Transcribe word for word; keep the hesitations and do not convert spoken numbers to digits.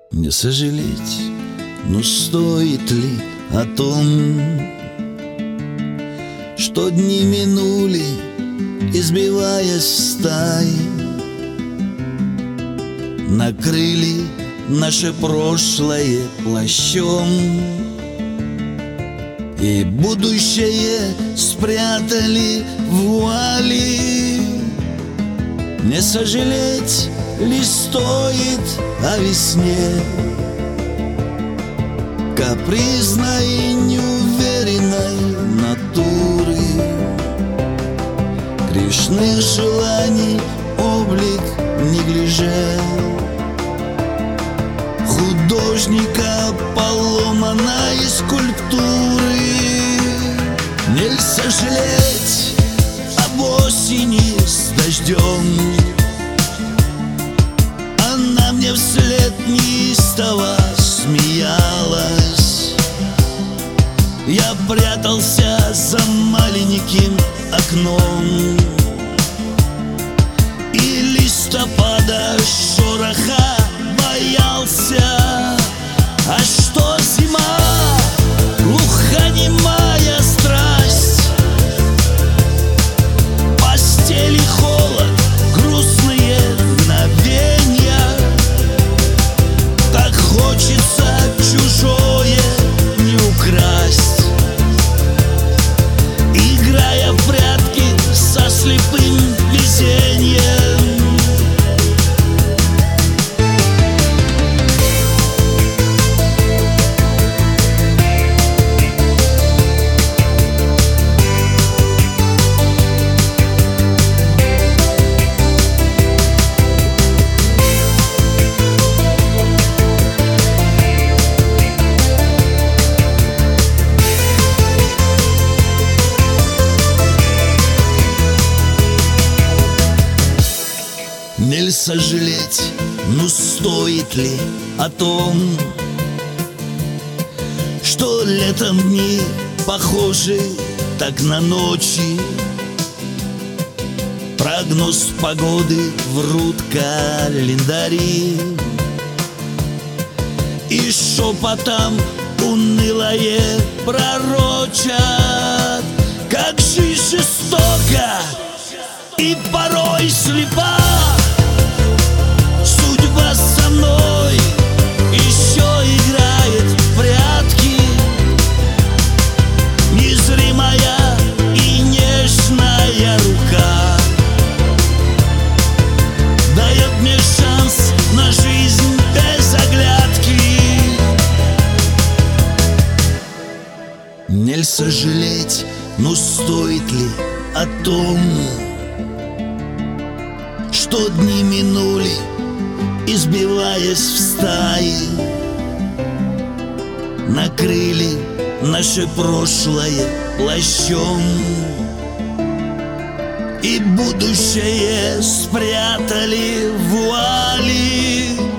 Не сожалеть, но стоит ли о том, что дни минули, избиваясь в стаи, накрыли наше прошлое плащом и будущее спрятали в вуали. Не сожалеть ли стоит о весне, капризной и неуверенной натуры, грешных желаний облик неглиже, художника поломанной скульптуры. Не сожалеть об осени с дождем, она мне вслед неистово смеялась. Я прятался за маленьким окном, и листопада шороха боялся. А что зима, глухонемая страсть, постели холод, грустные мгновенья. Так хочется чужое не украсть, играя в прятки со слепым везением. Не сожалеть, ну стоит ли о том, что летом дни похожи так на ночи, прогноз погоды врут календари, и шепотом унылое пророчат, как жизнь жестока и порой слепа. Судьба со мной еще играет в прятки, незримая и нежная рука дает мне шанс на жизнь без оглядки. Не сожалеть, но стоит ли о том, что дни минули, избиваясь в стаи, накрыли наше прошлое плащом и будущее спрятали в вуали.